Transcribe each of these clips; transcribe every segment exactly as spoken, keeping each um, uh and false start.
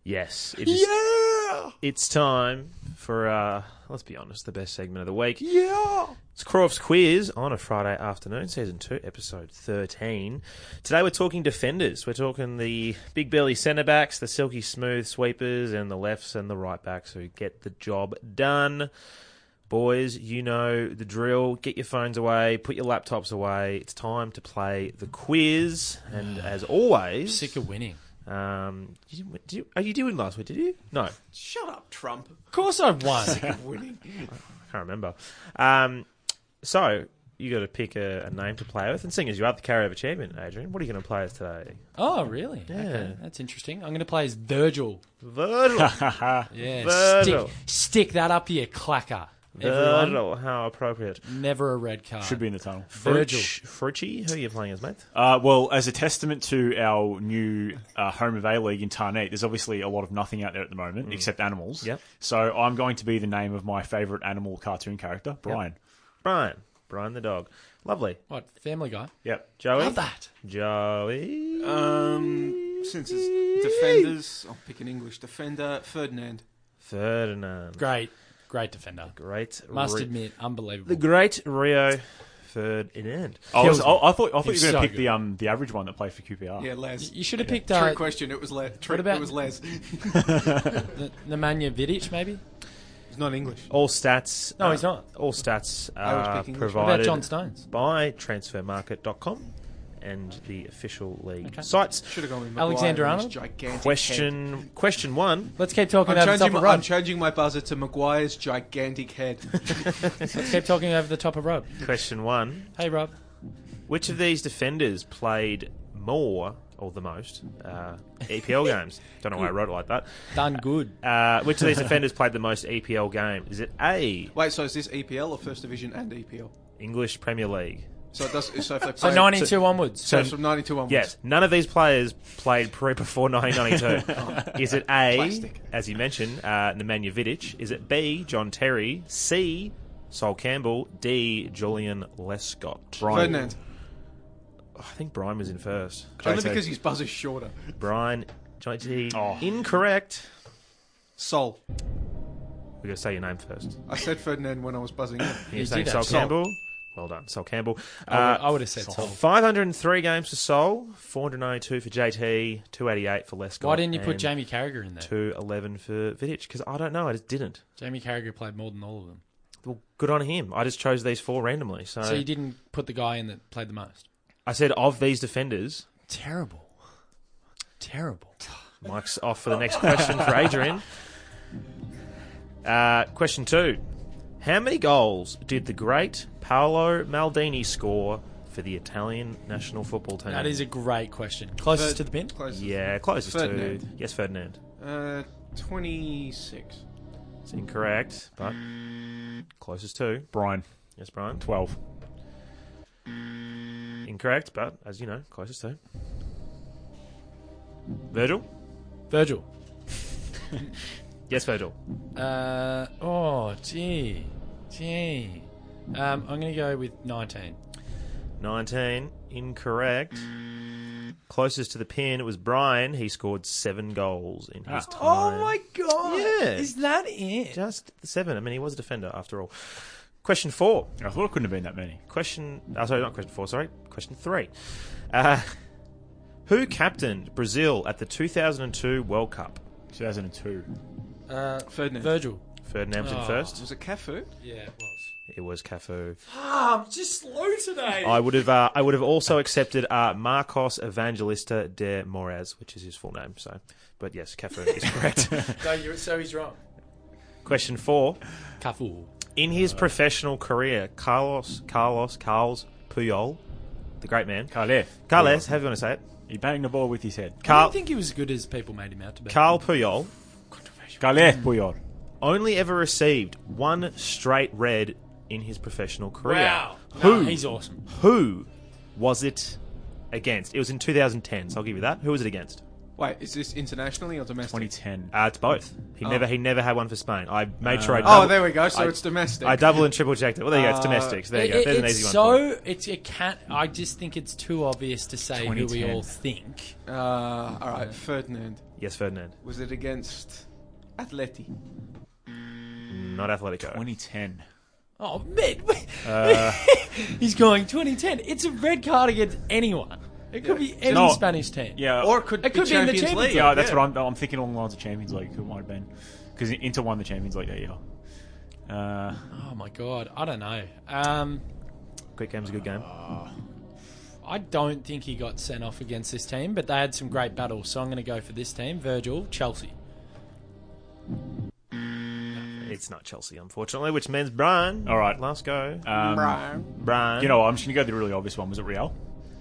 Yes. It is, Yeah! It's time for, uh, let's be honest, the best segment of the week. Yeah! It's Crofts Quiz on a Friday afternoon, Season two, Episode thirteen. Today we're talking defenders. We're talking the big belly centre-backs, the silky smooth sweepers, and the lefts and the right-backs who get the job done. Boys, you know the drill. Get your phones away, put your laptops away. It's time to play the quiz. And as always... Sick of winning. Um, did you, did you, oh, you did win last week, did you? No. Shut up, Trump. Of course I've won. Sick of winning. I can't remember. Um, so, you got to pick a, a name to play with. And seeing as you are the carryover champion, Adrian, what are you going to play as today? Oh, really? Yeah. Okay, that's interesting. I'm going to play as Virgil. Virgil. Yeah, Virgil. stick, stick that up your clacker. Everyone. Virgil. How appropriate. Never a red card. Should be in the tunnel. Virgil. Frucci, who are you playing as, mate? Uh, well, as a testament to our new uh, home of A-League in Tarneit, there's obviously a lot of nothing out there at the moment, except animals. Yep. So I'm going to be the name of my favourite animal cartoon character, Brian. Brian. Brian the dog. Lovely. What, Family Guy? Yep. Joey? Love that. Joey? Um, since it's defenders, I'll pick an English defender. Ferdinand. Ferdinand. Great. Great defender. Great. Must Ri- admit, unbelievable. The great Rio Ferdinand. I, was, I, I thought I thought you were He's going to so pick good. the um the average one that plays for Q P R. Yeah, Les. You should have picked Trick uh, question. It was Les. Trick, about- it was Les. the, Nemanja Vidic, maybe? He's not English. All stats. No, uh, he's not. All stats I was are picking English. What about provided John Stones? by transfer market dot com and the official league Okay. sites. Should have gone with Alexander Maguire and his Arnold? gigantic head. Question question one. Let's keep talking I'm over the top changing, of my, I'm Rob. changing my buzzer to Maguire's gigantic head. Let's keep talking over the top of Rob. Question one. Hey, Rob. Which of these defenders played more or the most uh, E P L games? Don't know why I wrote it like that. Done good. Uh, which of these defenders played the most E P L games? Is it A, Wait, so is this E P L or First Division and E P L? English Premier League? So it does. So if they So play, ninety-two onwards. So it's from ninety-two onwards. Yes, none of these players played pre before nineteen ninety-two. Is it A, Plastic. as you mentioned, uh, Nemanja Vidic? Is it B, John Terry? C, Sol Campbell? D, Julian Lescott? Ferdinand. I think Brian was in first. Only J T. because his buzzer's shorter. Brian, J T, Oh. incorrect. Sol. We're going to say your name first. I said Ferdinand when I was buzzing in. You're You saying did Sol actually. Campbell? Well done, Sol Campbell. I would, Uh, I would have said so. five hundred three games for Sol, four hundred ninety-two for J T, two eighty-eight for Lescott. Why didn't you put and Jamie Carragher in there? two eleven for Vidic? Because I don't know, I just didn't. Jamie Carragher played more than all of them. Well, good on him. I just chose these four randomly. So, So you didn't put the guy in that played the most? I said of these defenders, Terrible. Terrible. Mike's off for the next question for Adrian. Uh, question two. How many goals did the great Paolo Maldini score for the Italian national football team? That is a great question. Closest Ferd- to the pin? Closest. Yeah, closest to... Ferdinand. Yes, Ferdinand. Uh, twenty-six. It's incorrect, but closest to. Brian, Yes, Brian. twelve. Incorrect, but as you know, closest to. Virgil? Virgil. Yes, Virgil. Uh, oh, gee. Gee. Um, I'm going to go with nineteen. nineteen. Incorrect. Closest to the pin, it was Brian. He scored seven goals in his time. Oh, my God. Yeah. Is that it? Just seven. I mean, he was a defender after all. Question four. I thought it couldn't have been that many. Question... Oh, sorry, not question four, sorry. Question three. Uh, who captained Brazil at the two thousand two World Cup? two thousand two. Uh, Ferdinand. Virgil. Ferdinand was in Oh. first. Was it Cafu? Yeah, it was. It was Cafu. Ah, I'm just slow today. I would have. Uh, I would have also accepted uh, Marcos Evangelista de Moraes, which is his full name. So, but yes, Cafu is correct. No, you're, so he's wrong. Question four. Cafu. In his professional career, Carlos Carlos Carlos Puyol, the great man, Carles. Carles, however you want to say it, He banged the ball with his head. I Carl don't think he was as good as people made him out to be. Carl Puyol Carles Puyol. only ever received one straight red in his professional career. Wow. Who? No, he's awesome. Who was it against? It was in two thousand ten, so I'll give you that. Who was it against? Wait, is this internationally or domestic? twenty ten. Uh, it's both. He Oh. never he never had one for Spain. I made sure I Oh, double, there we go. So I- it's domestic. I double and triple checked it. Well, there you go. It's Uh, domestic. So there you It- go. it- There's an it's easy one. so for you. it's it can't. I just think it's too obvious to say who we twenty ten. all think. Uh, all right, Ferdinand. Yes, Ferdinand. Was it against Atleti? Not Atletico. twenty ten. Oh, man. Uh, He's going twenty ten. It's a red card against anyone. It could be any No. Spanish team. yeah. Or it could It be could be in the Champions Champions League. yeah, that's what I'm. I'm thinking along the lines of Champions League. Who it might have been because Inter won the Champions League that year. Uh, Oh, my God. I don't know. Um, Quick game's a good game. I don't think he got sent off against this team, but they had some great battles, so I'm going to go for this team. Virgil, Chelsea. It's not Chelsea, unfortunately, which means Brian. All right. Last go. um, Brian. Brian. you know, what, I'm just going to go the really obvious one. Was it Real?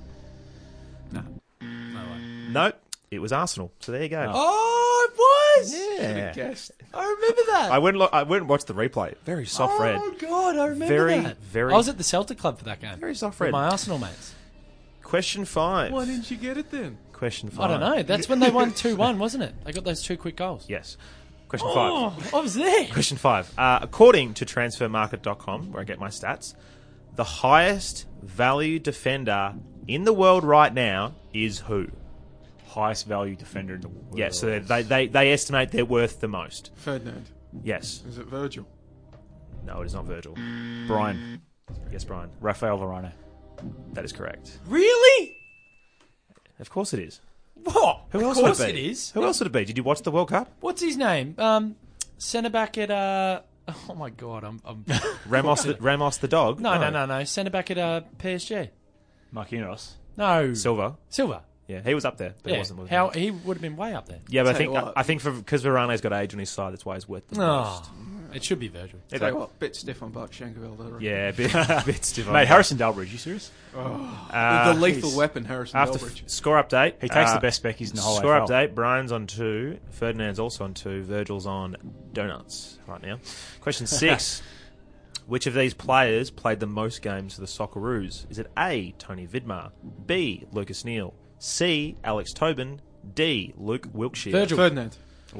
No way. Nope. It was Arsenal. So there you go. Oh, it was! Yeah. Guessed. I remember that. I went. Lo- I went and watched the replay. Very soft oh, red. God, I remember Very, that. very- I was at the Celtic Club for that game. Very soft With red. my Arsenal mates. Question five. Why didn't you get it then? Question five. I don't know. That's when they won two one, wasn't it? They got those two quick goals. Yes. Question five. Oh, I was there. Question five. Uh, according to transfer market dot com, where I get my stats, the highest value defender in the world right now is who? Highest value defender in the world. Yeah, so they, they, they estimate they're worth the most. Ferdinand. Yes. Is it Virgil? No, it is not Virgil. Brian. Yes, Brian. Rafael Varane. That is correct. Really? Of course it is. What? Who of else course would it it be? is. Who else would it be? Did you watch the World Cup? What's his name? Um, centre back at uh. Oh my God, I'm. I'm Ramos the, Ramos the dog? no, no, no, no. Centre back at uh, P S G. Marquinhos. No, Silva. Silva. Yeah, he was up there, but it Yeah, wasn't. wasn't how he? he would have been way up there. Yeah, but I Tell think you what. I think because Varane's got age on his side, that's why he's worth the Oh, most. it should be Virgil. There you Tell you go. what, bit stiff on Buck Shankerville. Yeah, a bit, a bit stiff. on Mate, that. Harrison Dalbridge. You serious? Uh, the lethal he's- weapon, Harrison After Delbridge. f- score update, He takes uh, the best speckies in the whole Score A F L. update: Brian's on two, Ferdinand's also on two, Virgil's on donuts right now. Question six: which of these players played the most games for the Socceroos? Is it A. Tony Vidmar, B. Lucas Neal, C. Alex Tobin, D. Luke Wilkshire? Virgil. Ferdinand.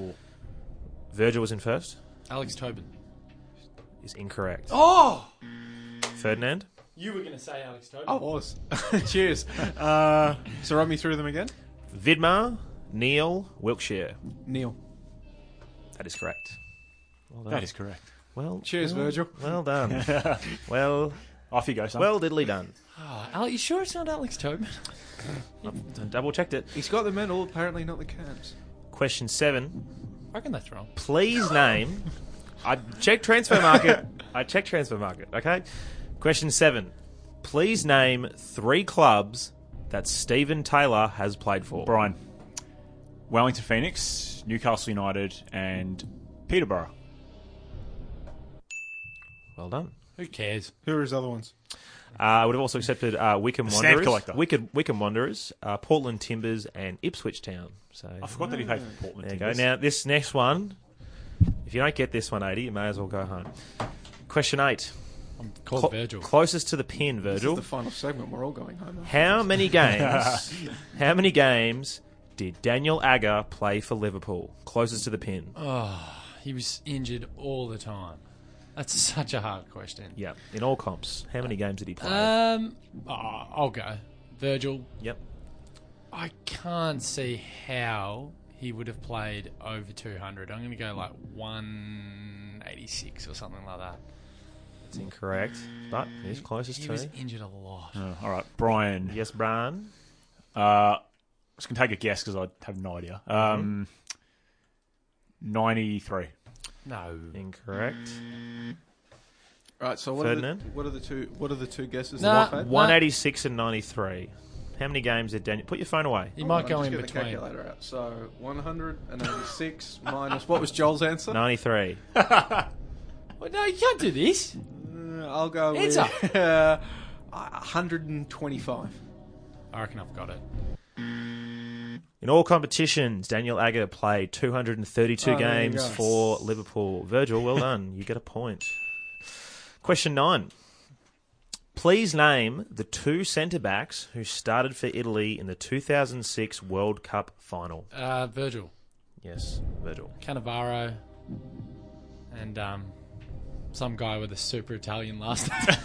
Virgil was in first. Alex Tobin. Is incorrect. Oh, Ferdinand. you were going to say Alex Tobin. I was. Cheers. Uh, so run me through them again. Vidmar, Neal, Wilkshire. Neil. That is correct. Well done. That is correct. Well, Cheers, well, Virgil. Well done. well, Off you go, son. well diddly done. Oh, Al, you sure it's not Alex Tobin? Double checked it. He's got the medal, apparently not the cans. Question seven. I reckon that's wrong. Please name. I checked transfer market. I checked transfer market. Okay. Question seven. Please name three clubs that Stephen Taylor has played for. Brian. Wellington Phoenix, Newcastle United, and Peterborough. Well done. Who cares? Who are his other ones? Uh, I would have also accepted uh, Wickham Stamp Wanderers, collector. Wicked, Wickham Wanderers, uh, Portland Timbers, and Ipswich Town. So I forgot that he played for Portland. there you go. Timbers. Now this next one. If you don't get this one, eighty, you may as well go home. Question eight. I'm called Cl- Virgil. Closest to the pin, This Virgil. is the final segment. We're all going home. How many games? how many games did Daniel Agger play for Liverpool? Closest to the pin. Oh, he was injured all the time. That's such a hard question. Yeah, in all comps. How many games did he play? Um, oh, I'll go. Virgil. yep. I can't see how he would have played over two hundred. I'm going to go like one eighty-six or something like that. It's incorrect, but he's closest He to was it. injured a lot. Uh, all right, Brian. Yes, Brian. Uh, I was going to take a guess because I have no idea. Um, ninety-three. No. Incorrect. Right. So what are, the, Ferdinand? what are the two? What are the two guesses? Nah. that I've had? one eighty-six and ninety-three. How many games did Daniel... Put your phone away. He Hold might on, go just in get between. The calculator out. So one hundred eighty-six minus what was Joel's answer? ninety-three. Well, no, you can't do this. Uh, I'll go Answer. with uh, one hundred twenty-five. I reckon I've got it. In all competitions, Daniel Agger played two hundred thirty-two Oh, there you games go. for Liverpool. Virgil, well done. You get a point. Question nine. Please name the two centre-backs who started for Italy in the two thousand six World Cup final. Uh, Virgil. Yes, Virgil. Cannavaro. And um, some guy with a super Italian last name.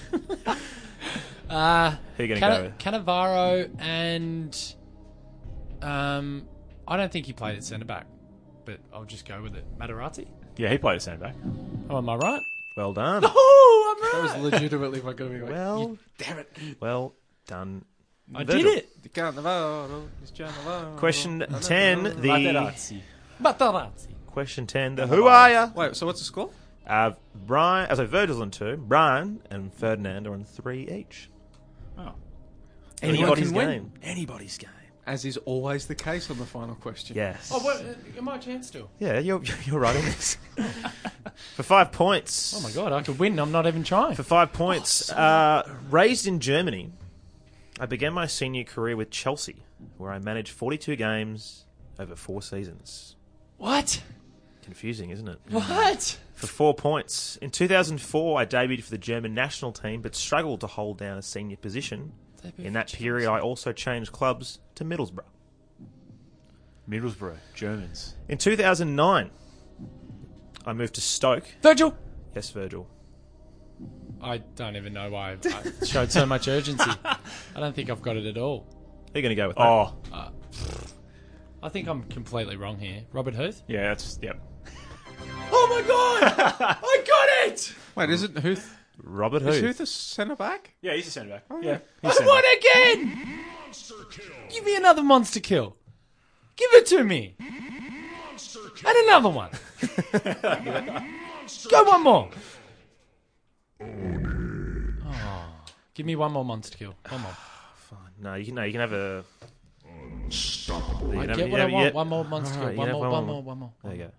uh, Who are you going to Canna- go with? Cannavaro and um, I don't think he played at centre back, but I'll just go with it. Materazzi? Yeah, he played at centre back. Oh, am I right? Well done. Oh, I'm right. That was legitimately what got me going. Well, Damn it. well done. I Virgil. did it. Di Cannavaro, it's Cannavaro. Question ten. The Materazzi. Materazzi. question ten. The who are ya? Wait, so what's the score? Uh, Brian. Uh, so Virgil's on two. Brian and Ferdinand are on three each. Oh. Anyone Anybody's can win. game. Anybody's game. As is always the case on the final question. Yes. Oh, what? Uh, my chance still. Yeah, you're you're right in this. For five points. Oh my god, I could win. I'm not even trying. For five points. Uh, raised in Germany, I began my senior career with Chelsea, where I managed forty-two games over four seasons. What? Confusing, isn't it? What? For four points. In two thousand four, I debuted for the German national team, but struggled to hold down a senior position. In that period, I also changed clubs to Middlesbrough. Middlesbrough, Germans. In two thousand nine, I moved to Stoke. Virgil. Yes, Virgil. I don't even know why I showed so much urgency. I don't think I've got it at all. Who are you going to go with that? Oh, Uh, I think I'm completely wrong here. Robert Huth? yeah, that's, yep. Oh my god! I got it! Wait, is it Huth? Robert Is Huth. Huth a centre back? Yeah, he's a centre back. yeah. Yeah, he's I centre won back. again! Give me another monster kill. Give it to me. And another one. Go one more. Oh, give me one more monster kill. One more. No, you can, no, you can have a... You I can have- get you what I have- want. yeah. One more monster Alright, kill. you One can more, have one more, one more. There you go.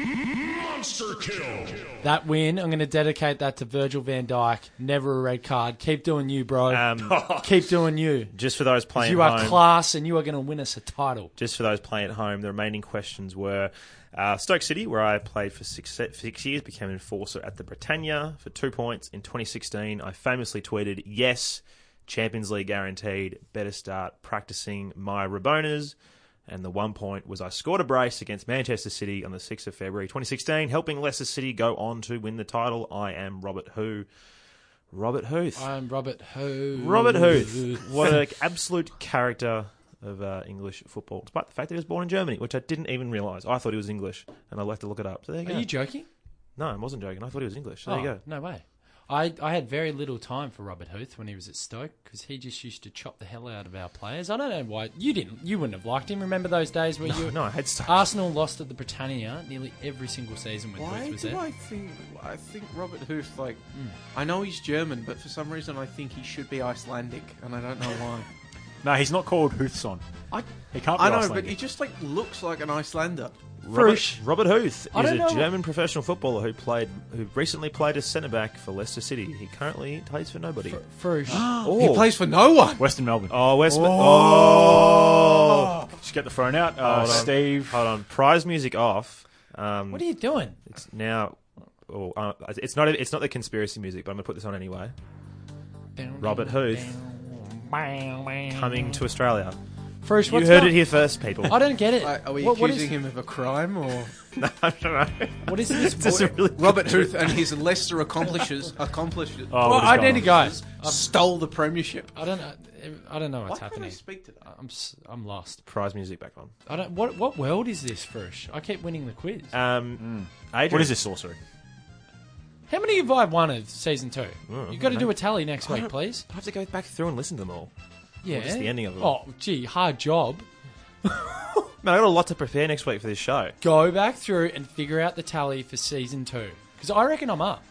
That win, I'm going to dedicate that to Virgil van Dijk. Never a red card. Keep doing you, bro. Um, Keep doing you. just for those playing You at are home, class and you are going to win us a title. just for those playing at home, the remaining questions were uh, Stoke City, where I played for six, for six years, became an enforcer at the Britannia for two points. In twenty sixteen, I famously tweeted, yes, Champions League guaranteed, better start practicing my Rabonas. And the one point was I scored a brace against Manchester City on the sixth of February twenty sixteen, helping Leicester City go on to win the title. I am Robert Who. Robert Huth. I'm Robert Huth. Robert Huth. What an absolute character of uh, English football, despite the fact that he was born in Germany, which I didn't even realise. I thought he was English, and I left to look it up. So there you Are go. you joking? No, I wasn't joking. I thought he was English. So there Oh, you go. No way. I, I had very little time for Robert Huth when he was at Stoke because he just used to chop the hell out of our players. I don't know why you didn't. You wouldn't have liked him. Remember those days where you No, I had Stoke. Arsenal lost at the Britannia nearly every single season when Why Huth was do there. I think I think Robert Huth like I know he's German, but for some reason I think he should be Icelandic, and I don't know why. No, he's not called Huthson. I He can't be I know, Icelandic. but he just like looks like an Icelander. Robert, Frush. Robert Huth I is don't a know- German professional footballer who played, who recently played as centre back for Leicester City. He currently plays for nobody. Frush. Oh, He plays for no one. Western Melbourne. Oh, Westman. Oh. Just get the phone out. Uh, Hold on. Steve. Hold on. Prize music off. Um, What are you doing? It's now. Oh, uh, it's not. It's not the conspiracy music, but I'm gonna put this on anyway. Robert Huth coming to Australia. Frush, You what's heard going- it here first, people. I don't get it. Are, are we What- what accusing is- him of a crime or No, I don't know. What is this? It's a really good Robert joke. Huth and his lesser accomplishers accomplishes Oh, Well, what is I going need to on? go. stole the premiership? I don't know. I don't know Why what's can't I happening. speak to that? I'm s- I'm lost. Prize music back on. I don't. What what world is this, Frush? I keep winning the quiz. Um, Adrian, What is this sorcery? How many have I won of season two? Oh, You've got to I do don't- a tally next I week, don't- please. I have to go back through and listen to them all. Yeah, just the ending of them. Oh, gee, hard job. Man, I got a lot to prepare next week for this show. Go back through and figure out the tally for season two because I reckon I'm up.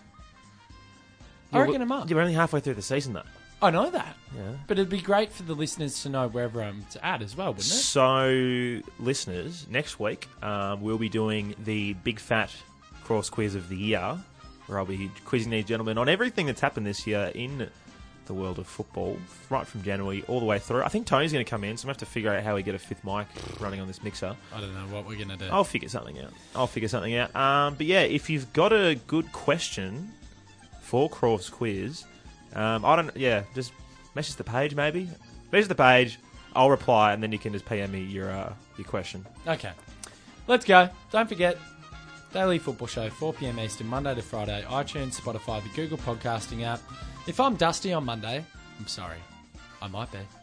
I Yeah, reckon well- I'm up. You're only halfway through the season, though. I know that, Yeah. but it'd be great for the listeners to know wherever I'm at as well, wouldn't it? So, listeners, next week um, we'll be doing the Big Fat Cross Quiz of the Year, where I'll be quizzing these gentlemen on everything that's happened this year in the world of football, right from January all the way through. I think Tony's going to come in, so I'm going to have to figure out how we get a fifth mic running on this mixer. I don't know what we're gonna do. I'll figure something out. I'll figure something out. Um, but yeah, if you've got a good question for Cross Quiz, um, I don't. Yeah, just message the page maybe. Message the page. I'll reply, and then you can just P M me your uh, your question. Okay, let's go. Don't forget, Daily Football Show, four p.m. Eastern, Monday to Friday, iTunes, Spotify, the Google Podcasting app. If I'm dusty on Monday, I'm sorry. I might be.